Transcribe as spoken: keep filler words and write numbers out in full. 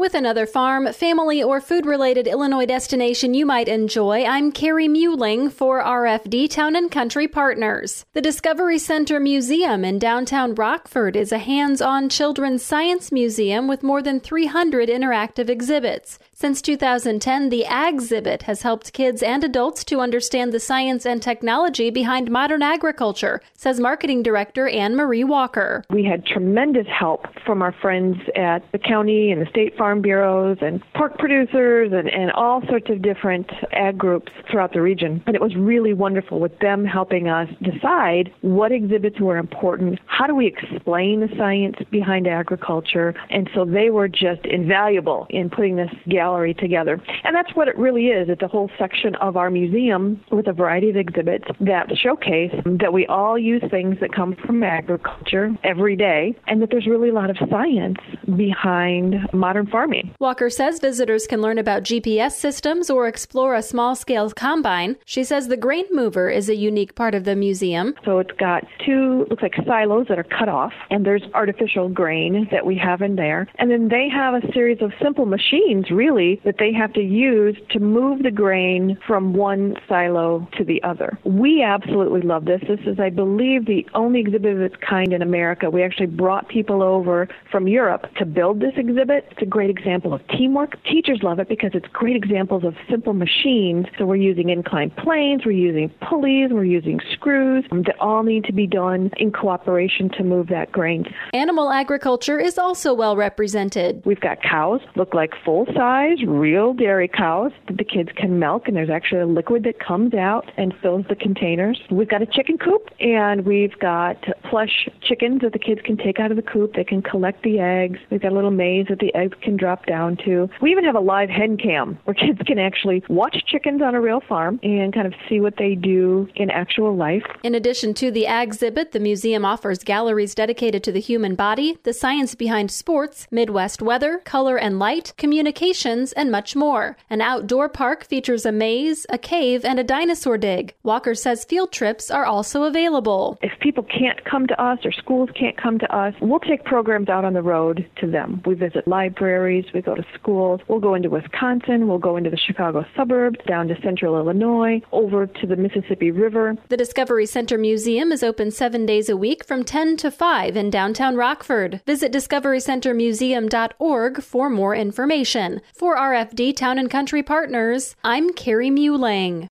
With another farm, family, or food-related Illinois destination you might enjoy, I'm Carrie Muehling for R F D Town and Country Partners. The Discovery Center Museum in downtown Rockford is a hands-on children's science museum with more than three hundred interactive exhibits. Since two thousand ten, the Agxhibit has helped kids and adults to understand the science and technology behind modern agriculture, says Marketing Director Anne Marie Walker. We had tremendous help from our friends at the county and the state farm bureaus and pork producers and, and all sorts of different ag groups throughout the region. And it was really wonderful with them helping us decide what exhibits were important, how do we explain the science behind agriculture, and so they were just invaluable in putting this gallery together. And that's what it really is. It's a whole section of our museum with a variety of exhibits that showcase that we all use things that come from agriculture every day, and that there's really a lot of science behind modern farming. Walker says visitors can learn about G P S systems or explore a small-scale combine. She says the grain mover is a unique part of the museum. So it's got two, looks like silos that are cut off, and there's artificial grain that we have in there. And then they have a series of simple machines, really, that they have to use to move the grain from one silo to the other. We absolutely love this. This is, I believe, the only exhibit of its kind in America. We actually brought people over from Europe to build this exhibit. It's a great example of teamwork. Teachers love it because it's great examples of simple machines. So we're using inclined planes, we're using pulleys, we're using screws that all need to be done in cooperation to move that grain. Animal agriculture is also well represented. We've got cows, look like full-size, real dairy cows that the kids can milk, and there's actually a liquid that comes out and fills the containers. We've got a chicken coop, and we've got plush chickens that the kids can take out of the coop. They can collect the eggs. We've got a little maze that the eggs can drop down to. We even have a live hen cam where kids can actually watch chickens on a real farm and kind of see what they do in actual life. In addition to the Agxhibit, the museum offers galleries dedicated to the human body, the science behind sports, Midwest weather, color and light, communications, and much more. An outdoor park features a maze, a cave, and a dinosaur dig. Walker says field trips are also available. If people can't come to us or schools can't come to us, we'll take programs out on the road to them. We visit libraries, we go to schools, we'll go into Wisconsin, we'll go into the Chicago suburbs, down to central Illinois, over to the Mississippi River. The Discovery Center Museum is open seven days a week from ten to five in downtown Rockford. Visit discovery center museum dot org for more information. For R F D Town and Country Partners, I'm Carrie Muehling.